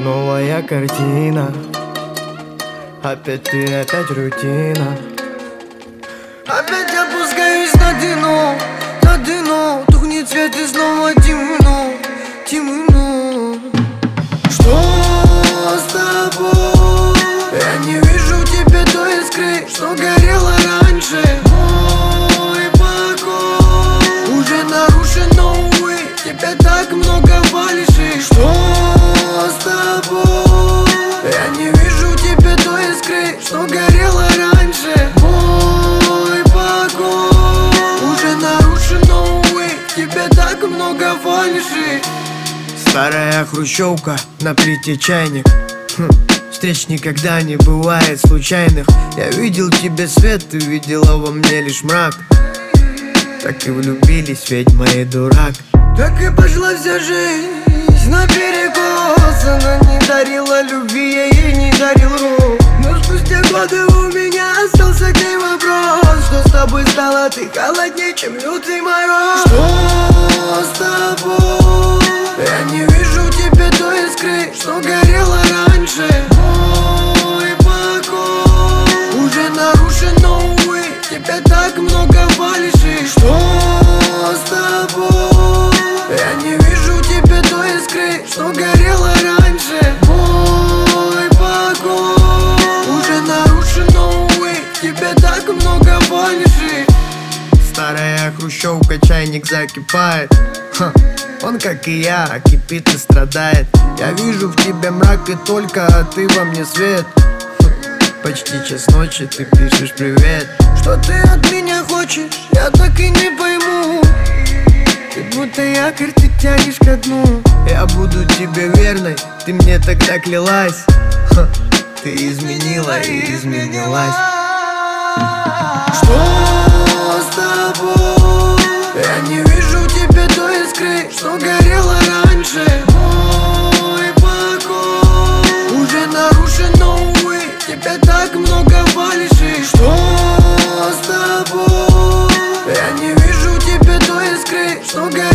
Новая картина, опять ты, опять рутина. Опять опускаюсь на дно, тухнет свет и снова темно, темно. Что с тобой? Я не вижу в тебе той искры, что горела раньше. Мой покой уже нарушен, но увы, тебе так много фальши. Что с тобой? Я не вижу в тебе той искры, что горела раньше. Мой покой уже нарушен, но увы, тебе так много фальши. Старая хрущевка, на плите чайник. Встреч никогда не бывает случайных. Я видел в тебе свет, ты видела во мне лишь мрак. Так и влюбились, ведьма и дурак. Так и пошла вся жизнь наперекос. Она не дарила любви, я ей не дарил рот. Но спустя годы у меня остался к ней вопрос: что с тобой стало? Ты холоднее, чем лютый мороз. Что с тобой? Я не вижу в тебе той искры, что горела раньше. Мой покой уже нарушен, но увы, тебе так много фальши. Что с тобой? Я не вижу в тебе той искры, что горела раньше. Мой покой уже нарушен, но увы, тебе так много фальши. Старая хрущевка, чайник закипает. Он, как и я, кипит и страдает. Я вижу в тебе мрак и только, а ты во мне свет. Почти час ночи, ты пишешь привет. Что ты от меня хочешь, я так и не пойму. Ты будто якорь, ты тянешь ко дну. Я буду тебе верной, ты мне тогда клялась. Ты изменила и изменилась. Что с тобой? Я не вижу в тебе той искры, что горела раньше. Мой покой уже нарушен, но увы, тебе так много фальши. Что с тобой? Я не вижу в тебе той искры, что горела